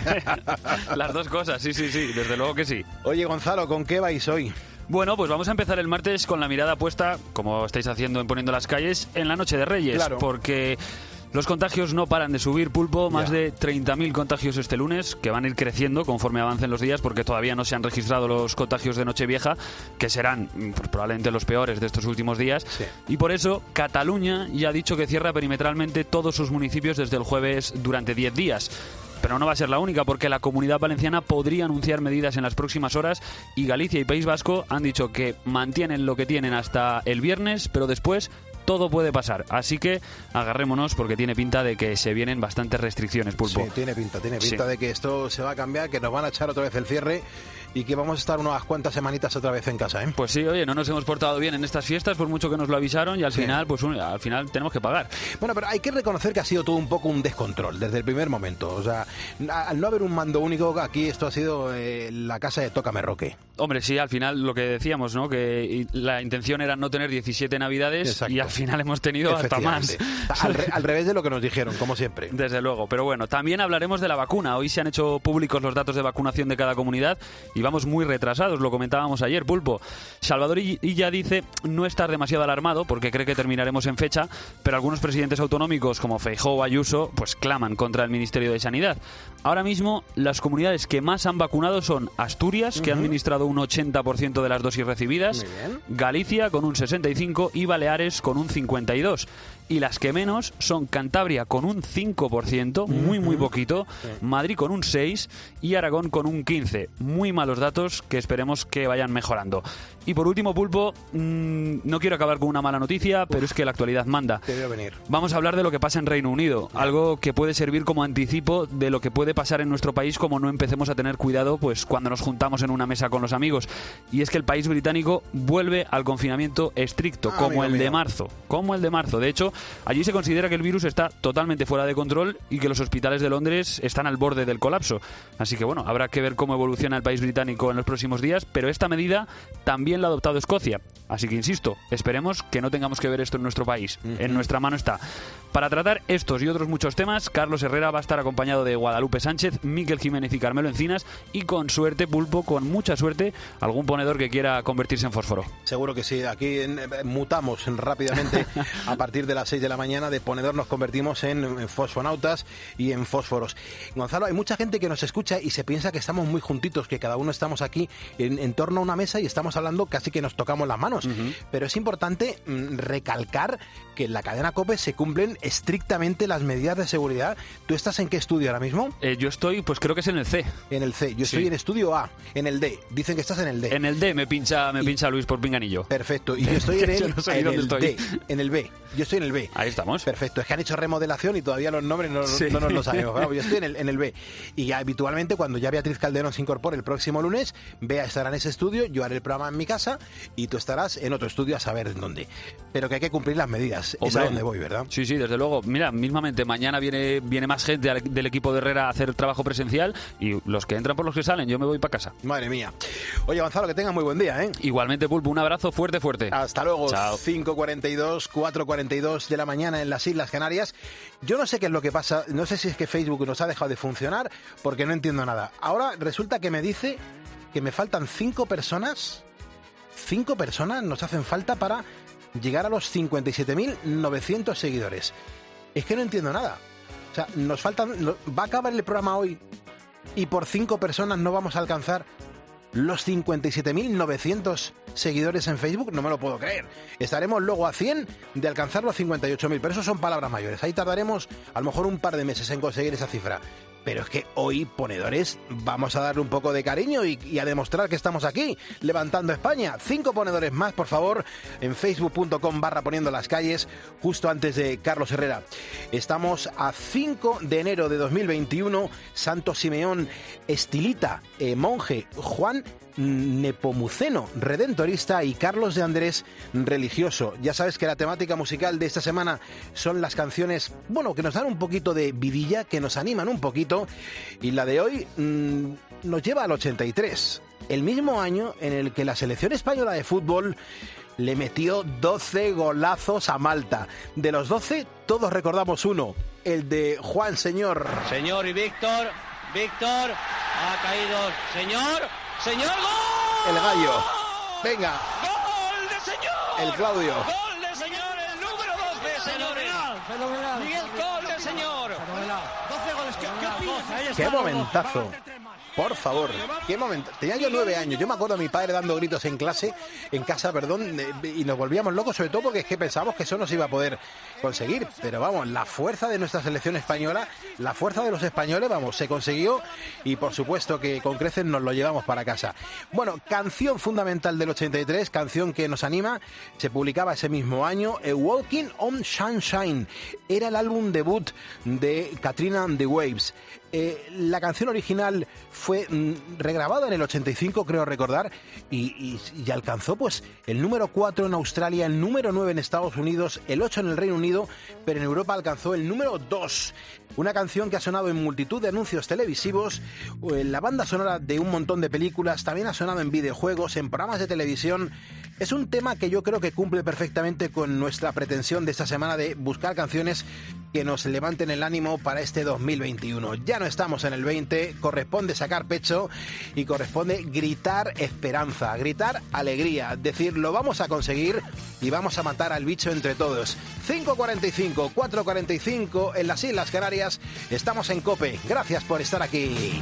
Speaker 15: las dos cosas, sí, desde luego que sí.
Speaker 1: Oye, Gonzalo, ¿con qué vais hoy?
Speaker 15: Bueno, pues vamos a empezar el martes con la mirada puesta, como estáis haciendo en Poniendo las Calles, en la noche de Reyes.
Speaker 1: Claro.
Speaker 15: Porque los contagios no paran de subir, Pulpo. Más de 30.000 contagios este lunes, que van a ir creciendo conforme avancen los días, porque todavía no se han registrado los contagios de Nochevieja, que serán pues, probablemente los peores de estos últimos días. Sí. Y por eso Cataluña ya ha dicho que cierra perimetralmente todos sus municipios desde el jueves durante 10 días. Pero no va a ser la única, porque la Comunidad Valenciana podría anunciar medidas en las próximas horas y Galicia y País Vasco han dicho que mantienen lo que tienen hasta el viernes, pero después todo puede pasar. Así que agarrémonos, porque tiene pinta de que se vienen bastantes restricciones, Pulpo.
Speaker 1: Sí, tiene pinta de que esto se va a cambiar, que nos van a echar otra vez el cierre y que vamos a estar unas cuantas semanitas otra vez en casa, ¿eh?
Speaker 15: Pues sí, oye, no nos hemos portado bien en estas fiestas, por mucho que nos lo avisaron, y al final, pues al final tenemos que pagar.
Speaker 1: Bueno, pero hay que reconocer que ha sido todo un poco un descontrol desde el primer momento. O sea, al no haber un mando único, aquí esto ha sido la casa de Tócame Roque.
Speaker 15: Hombre, sí, al final lo que decíamos, ¿no? Que la intención era no tener 17 Navidades. Exacto. Y al final hemos tenido hasta más.
Speaker 1: Al revés de lo que nos dijeron, como siempre.
Speaker 15: Desde luego, pero bueno, también hablaremos de la vacuna. Hoy se han hecho públicos los datos de vacunación de cada comunidad y vamos muy retrasados, lo comentábamos ayer, Pulpo. Salvador Illa dice no estar demasiado alarmado porque cree que terminaremos en fecha, pero algunos presidentes autonómicos como Feijóo o Ayuso pues claman contra el Ministerio de Sanidad. Ahora mismo las comunidades que más han vacunado son Asturias, que ha administrado un 80% de las dosis recibidas, Galicia con un 65% y Baleares con un 52%. Y las que menos son Cantabria con un 5%, muy poquito, Madrid con un 6% y Aragón con un 15%. Muy malos datos que esperemos que vayan mejorando. Y por último, Pulpo, no quiero acabar con una mala noticia, pero es que la actualidad manda.
Speaker 1: Te veo venir.
Speaker 15: Vamos a hablar de lo que pasa en Reino Unido, algo que puede servir como anticipo de lo que puede pasar en nuestro país como no empecemos a tener cuidado pues cuando nos juntamos en una mesa con los amigos. Y es que el país británico vuelve al confinamiento estricto, como el de marzo. De hecho, allí se considera que el virus está totalmente fuera de control y que los hospitales de Londres están al borde del colapso. Así que bueno, habrá que ver cómo evoluciona el país británico en los próximos días, pero esta medida también la ha adoptado Escocia. Así que insisto, esperemos que no tengamos que ver esto en nuestro país. En nuestra mano está. Para tratar estos y otros muchos temas, Carlos Herrera va a estar acompañado de Guadalupe Sánchez, Miquel Jiménez y Carmelo Encinas y con suerte, Pulpo, con mucha suerte, algún ponedor que quiera convertirse en fósforo.
Speaker 1: Seguro que sí. Aquí mutamos rápidamente a partir de las 6 de la mañana. De ponedor nos convertimos en fosfonautas y en fósforos. Gonzalo, hay mucha gente que nos escucha y se piensa que estamos muy juntitos, que cada uno estamos aquí en torno a una mesa y estamos hablando casi que nos tocamos las manos. Pero es importante recalcar que en la cadena COPE se cumplen estrictamente las medidas de seguridad. ¿Tú estás en qué estudio ahora mismo?
Speaker 15: Yo estoy, pues creo que es en el C.
Speaker 1: En el C. Yo estoy en estudio A, en el D. Dicen que estás en el D.
Speaker 15: En el D me pincha Luis por pinganillo.
Speaker 1: Perfecto. Y yo estoy en el,
Speaker 15: en el D,
Speaker 1: en el B. Yo estoy en el B.
Speaker 15: Ahí estamos.
Speaker 1: Perfecto. Es que han hecho remodelación y todavía los nombres no nos los sabemos. Bueno, yo estoy en el B. Y habitualmente cuando ya Beatriz Calderón se incorpore el próximo lunes, Bea estará en ese estudio, yo haré el programa en mi casa y tú estarás en otro estudio a saber en dónde. Pero que hay que cumplir las medidas. Es a donde voy, ¿verdad?
Speaker 15: Sí, desde luego. Mira, mismamente mañana viene más gente del equipo de Herrera a hacer trabajo presencial y los que entran por los que salen, yo me voy para casa.
Speaker 1: Madre mía. Oye, Gonzalo, que tengas muy buen día, ¿eh?
Speaker 15: Igualmente, Pulpo, un abrazo fuerte.
Speaker 1: Hasta luego.
Speaker 15: Chao.
Speaker 1: 5:42, 4:42 de la mañana en las Islas Canarias. Yo no sé qué es lo que pasa, no sé si es que Facebook nos ha dejado de funcionar porque no entiendo nada. Ahora resulta que me dice que me faltan 5 personas. 5 personas nos hacen falta para llegar a los 57.900 seguidores. Es que no entiendo nada. O sea, nos faltan... Va a acabar el programa hoy y por 5 personas no vamos a alcanzar los 57.900 seguidores en Facebook. No me lo puedo creer. Estaremos luego a 100 de alcanzar los 58.000. Pero eso son palabras mayores. Ahí tardaremos a lo mejor un par de meses en conseguir esa cifra. Pero es que hoy, ponedores, vamos a darle un poco de cariño y a demostrar que estamos aquí, levantando España. 5 ponedores más, por favor, en facebook.com/poniendo las calles, justo antes de Carlos Herrera. Estamos a 5 de enero de 2021. Santo Simeón Estilita, monje, Juan Nepomuceno, redentorista, y Carlos de Andrés, religioso. Ya sabes que la temática musical de esta semana son las canciones, bueno, que nos dan un poquito de vidilla, que nos animan un poquito, y la de hoy nos lleva al 83, el mismo año en el que la selección española de fútbol le metió 12 golazos a Malta. De los 12, todos recordamos uno, el de Juan Señor.
Speaker 16: Señor y Víctor, ha caído, Señor, ¡gol!
Speaker 1: El gallo. Venga.
Speaker 16: ¡Gol de Señor!
Speaker 1: El Claudio.
Speaker 16: ¡Gol de Señor! El número 12, señores.
Speaker 17: Fenomenal.
Speaker 16: Miguel, gol de Señor.
Speaker 17: Fenomenal. 12 goles.
Speaker 1: ¡Qué momentazo! Por favor, qué momento. Tenía yo 9 años. Yo me acuerdo a mi padre dando gritos en casa, y nos volvíamos locos, sobre todo porque es que pensábamos que eso no se iba a poder conseguir. Pero vamos, la fuerza de nuestra selección española, la fuerza de los españoles, vamos, se consiguió, y por supuesto que con creces nos lo llevamos para casa. Bueno, canción fundamental del 83, canción que nos anima, se publicaba ese mismo año, Walking on Sunshine. Era el álbum debut de Katrina and the Waves. La canción original fue regrabada en el 85, creo recordar, y alcanzó pues el número 4 en Australia, el número 9 en Estados Unidos, el 8 en el Reino Unido, pero en Europa alcanzó el número 2. Una canción que ha sonado en multitud de anuncios televisivos, en la banda sonora de un montón de películas, también ha sonado en videojuegos, en programas de televisión. Es un tema que yo creo que cumple perfectamente con nuestra pretensión de esta semana de buscar canciones que nos levanten el ánimo para este 2021. Ya no estamos en el 20, corresponde sacar pecho y corresponde gritar esperanza, gritar alegría, decir lo vamos a conseguir y vamos a matar al bicho entre todos. 5:45, 4:45 en las Islas Canarias, estamos en COPE. Gracias por estar aquí.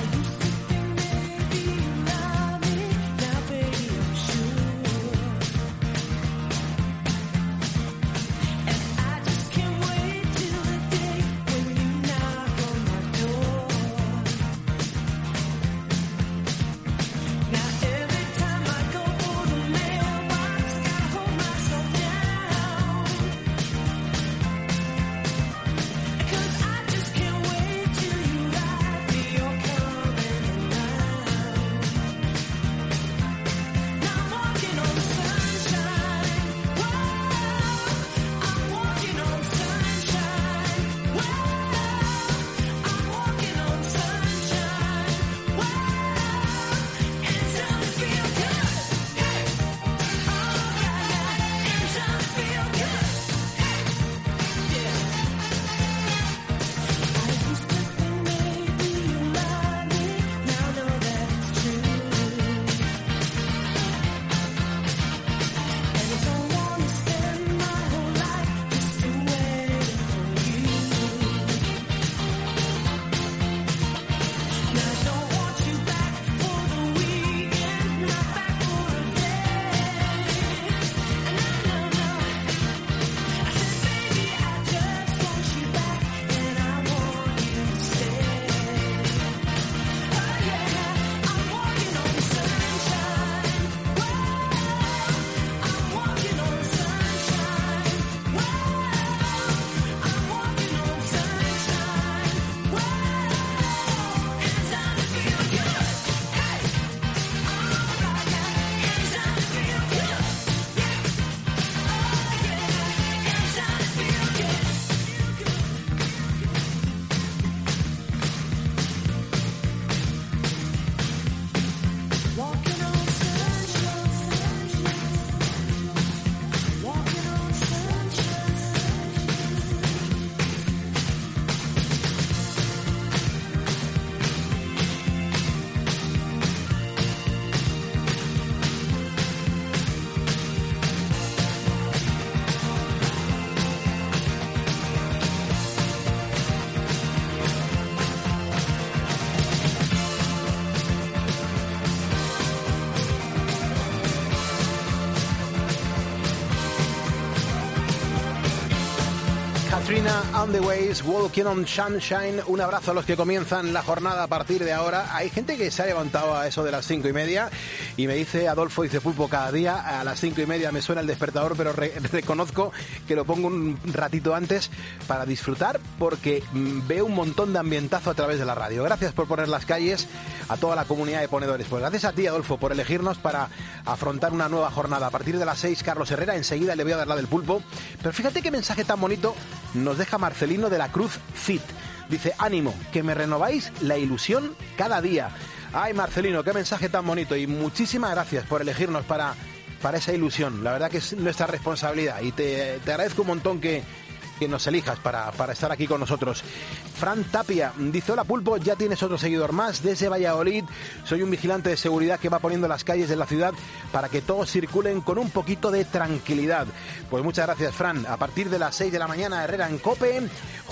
Speaker 1: Katrina and the Waves, Walking on Sunshine. Un abrazo a los que comienzan la jornada a partir de ahora. Hay gente que se ha levantado a eso de las 5:30 y me dice, Adolfo, dice Pulpo, cada día a las 5:30 me suena el despertador, pero reconozco que lo pongo un ratito antes para disfrutar, porque veo un montón de ambientazo a través de la radio. Gracias por poner las calles a toda la comunidad de ponedores. Pues gracias a ti, Adolfo, por elegirnos para afrontar una nueva jornada. A partir de las 6, Carlos Herrera, enseguida le voy a dar la del pulpo. Pero fíjate qué mensaje tan bonito nos deja Marcelino de la Cruz Fit. Dice, ánimo, que me renováis la ilusión cada día. Ay, Marcelino, qué mensaje tan bonito, y muchísimas gracias por elegirnos para esa ilusión. La verdad que es nuestra responsabilidad y te agradezco un montón que nos elijas para estar aquí con nosotros. Fran Tapia dice, hola Pulpo, ya tienes otro seguidor más desde Valladolid. Soy un vigilante de seguridad que va poniendo las calles de la ciudad para que todos circulen con un poquito de tranquilidad. Pues muchas gracias, Fran. A partir de las 6 de la mañana, Herrera en COPE.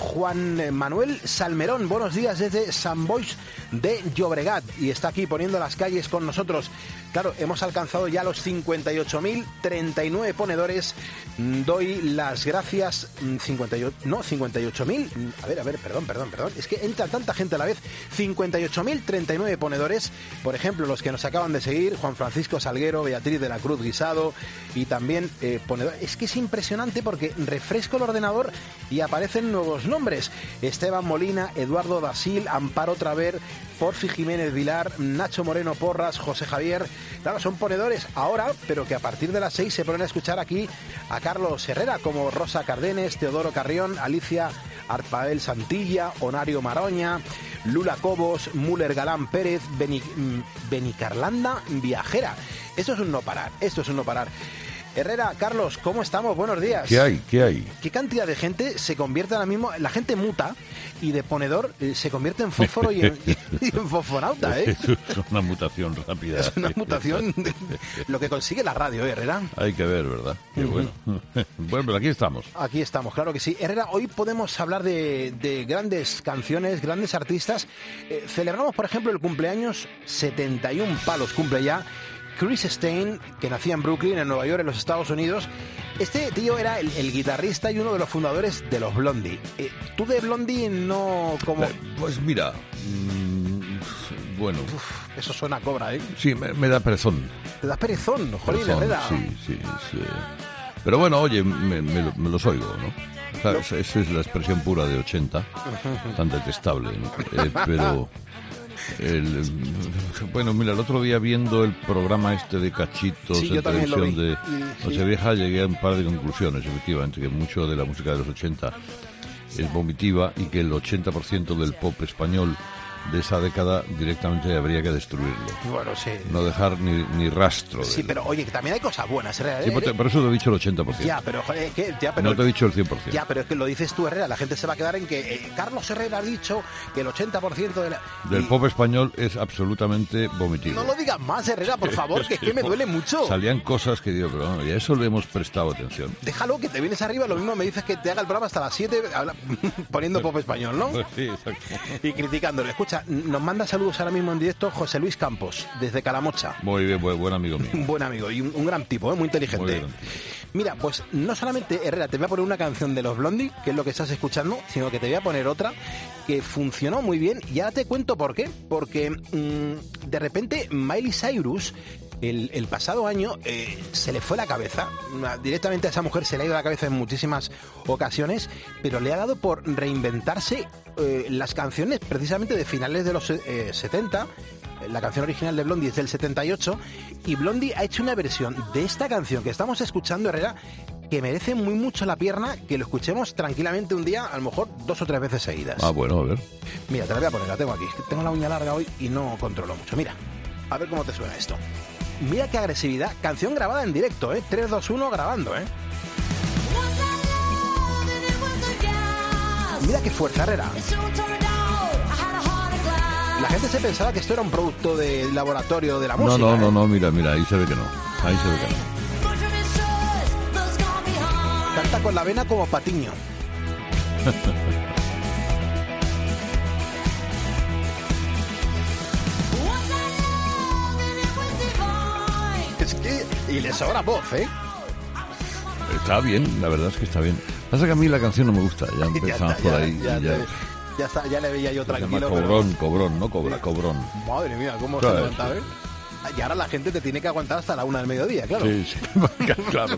Speaker 1: Juan Manuel Salmerón, buenos días desde Sant Boix de Llobregat, y está aquí poniendo las calles con nosotros. Claro, hemos alcanzado ya los 58.039 ponedores. Doy las gracias. 58.000. A ver, perdón. Es que entra tanta gente a la vez. 58.039 ponedores. Por ejemplo, los que nos acaban de seguir, Juan Francisco Salguero, Beatriz de la Cruz Guisado y también ponedores. Es que es impresionante porque refresco el ordenador y aparecen nuevos nombres. Esteban Molina, Eduardo Dasil, Amparo Traver, Porfi Jiménez Vilar, Nacho Moreno Porras, José Javier. Claro, son ponedores ahora, pero que a partir de las 6 se ponen a escuchar aquí a Carlos Herrera, como Rosa Cardenes, Teodoro Carrión, Alicia Arpael Santilla, Onario Maroña, Lula Cobos, Müller Galán Pérez, Benicarlanda Viajera. Esto es un no parar. Herrera, Carlos, ¿cómo estamos? Buenos días.
Speaker 18: ¿Qué hay?
Speaker 1: ¿Qué cantidad de gente se convierte ahora mismo? La gente muta y de ponedor se convierte en fósforo y en fosfonauta, ¿eh?
Speaker 18: Es una mutación rápida.
Speaker 1: Es una mutación lo que consigue la radio, Herrera.
Speaker 18: Hay que ver, ¿verdad? Qué bueno. Bueno, pero aquí estamos.
Speaker 1: Aquí estamos, claro que sí. Herrera, hoy podemos hablar de grandes canciones, grandes artistas. Celebramos, por ejemplo, el cumpleaños, 71 palos cumple ya, Chris Stein, que nacía en Brooklyn, en Nueva York, en los Estados Unidos. Este tío era el guitarrista y uno de los fundadores de los Blondie. ¿Tú de Blondie no...? Como...
Speaker 18: Pues mira, bueno...
Speaker 1: Eso suena a cobra, ¿eh?
Speaker 18: Sí, me da perezón.
Speaker 1: ¿Te da perezón, Jolín Herrera?
Speaker 18: Sí. Pero bueno, oye, me los oigo, ¿no? Claro, esa es la expresión pura de 80, tan detestable, ¿no? Pero... bueno, mira, el otro día viendo el programa este de cachitos en televisión de Nochevieja, llegué a un par de conclusiones, efectivamente, que mucho de la música de los 80 es vomitiva y que el 80% del pop español de esa década directamente habría que destruirlo.
Speaker 1: Bueno, sí.
Speaker 18: No dejar ni rastro.
Speaker 1: Sí, pero oye, que también hay cosas buenas, Herrera.
Speaker 18: Sí, por eso te he dicho el 80%.
Speaker 1: Ya, pero
Speaker 18: no te he dicho el 100%.
Speaker 1: Ya, pero es que lo dices tú, Herrera. La gente se va a quedar en que Carlos Herrera ha dicho que el 80%
Speaker 18: del pop español es absolutamente vomitivo.
Speaker 1: No lo digas más, Herrera, por favor, que es que me duele mucho.
Speaker 18: Salían cosas que digo, pero bueno, y a eso le hemos prestado atención.
Speaker 1: Déjalo, que te vienes arriba, lo mismo me dices que te haga el programa hasta las 7 poniendo pop español, ¿no?
Speaker 18: Pues sí, exacto.
Speaker 1: Y criticándolo. Escucha, nos manda saludos ahora mismo en directo José Luis Campos, desde Calamocha.
Speaker 18: Muy bien, buen amigo mío.
Speaker 1: Un buen amigo y un gran tipo, muy inteligente. Mira, pues no solamente, Herrera, te voy a poner una canción de los Blondie, que es lo que estás escuchando, sino que te voy a poner otra que funcionó muy bien. Y ahora te cuento por qué. Porque de repente Miley Cyrus... El pasado año se le fue la cabeza, directamente a esa mujer se le ha ido la cabeza en muchísimas ocasiones, pero le ha dado por reinventarse las canciones precisamente de finales de los 70, la canción original de Blondie es del 78, y Blondie ha hecho una versión de esta canción que estamos escuchando, Herrera, que merece muy mucho la pierna, que lo escuchemos tranquilamente un día, a lo mejor 2 o 3 veces seguidas.
Speaker 18: Ah, bueno, a ver.
Speaker 1: Mira, te la voy a poner, la tengo aquí, tengo la uña larga hoy y no controlo mucho, mira, a ver cómo te suena esto. Mira qué agresividad. Canción grabada en directo, 3, 2, 1 grabando, Mira qué fuerza, Herrera. La gente se pensaba que esto era un producto de laboratorio de la música.
Speaker 18: No, mira, ahí se ve que no.
Speaker 1: Canta con la vena como Patiño. Es que... Y le sobra voz,
Speaker 18: Está bien, la verdad es que está bien. Pasa que a mí la canción no me gusta, ya empezamos por ahí.
Speaker 1: Ya está, ya le veía yo tranquilo.
Speaker 18: Se llama Cobrón.
Speaker 1: Madre mía, cómo se levanta, Y ahora la gente te tiene que aguantar hasta la 1 del mediodía, claro.
Speaker 18: Sí, claro.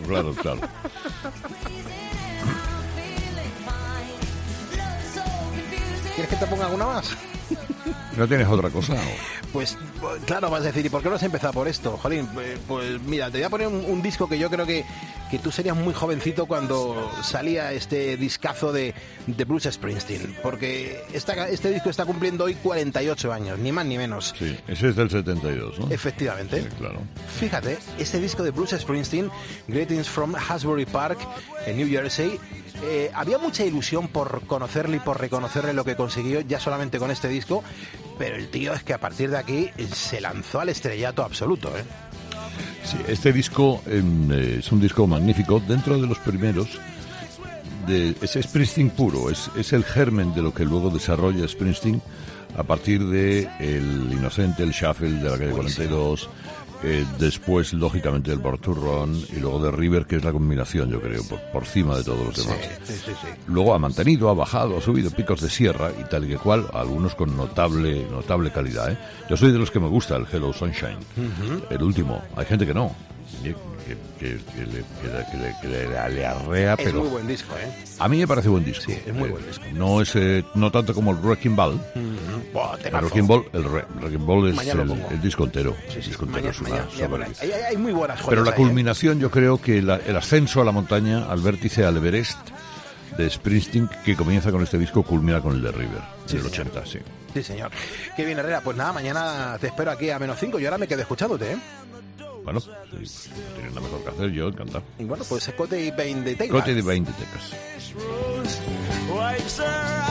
Speaker 1: ¿Quieres que te ponga alguna más?
Speaker 18: ¿No tienes otra cosa?
Speaker 1: Pues claro, vas a decir, ¿y por qué no has empezado por esto, Jolín? Pues mira, te voy a poner un disco que yo creo que tú serías muy jovencito cuando salía este discazo de Bruce Springsteen, porque este disco está cumpliendo hoy 48 años, ni más ni menos.
Speaker 18: Sí, ese es del 72, ¿no?
Speaker 1: Efectivamente.
Speaker 18: Sí, claro.
Speaker 1: Fíjate, este disco de Bruce Springsteen, Greetings from Asbury Park, en New Jersey, había mucha ilusión por conocerle y por reconocerle lo que consiguió ya solamente con este disco, pero el tío es que a partir de aquí se lanzó al estrellato absoluto,
Speaker 18: Sí, este disco es un disco magnífico, dentro de los primeros. Es Springsteen puro, es el germen de lo que luego desarrolla Springsteen a partir de El Inocente, el Shuffle de la calle 42, después, lógicamente, el Born to Run y luego de River, que es la combinación, yo creo, por encima de todos los demás.
Speaker 1: Sí.
Speaker 18: Luego ha mantenido, ha bajado, ha subido picos de sierra y tal y que cual, algunos con notable calidad, ¿eh? Yo soy de los que me gusta el Hello Sunshine, el último. Hay gente que no, que le arrea, pero...
Speaker 1: Es muy buen disco, ¿eh?
Speaker 18: A mí me parece buen disco.
Speaker 1: Sí, es muy buen disco.
Speaker 18: No es no tanto como el Wrecking Ball. El Wrecking Ball es el disco entero. El disco entero es una soberanía.
Speaker 1: Hay muy buenas joyas.
Speaker 18: Pero la
Speaker 1: ahí,
Speaker 18: culminación, yo creo que el ascenso a la montaña, al vértice, al Everest de Springsteen, que comienza con este disco, culmina con el de River, del 80, sí.
Speaker 1: Sí, señor. Qué bien, Herrera. Pues nada, mañana te espero aquí a -5. Yo ahora me quedo escuchándote, ¿eh?
Speaker 18: Bueno, si tienes nada mejor que hacer, yo encantado.
Speaker 1: Y bueno, pues Cote y 20 tecas.
Speaker 18: Cote y 20 tecas.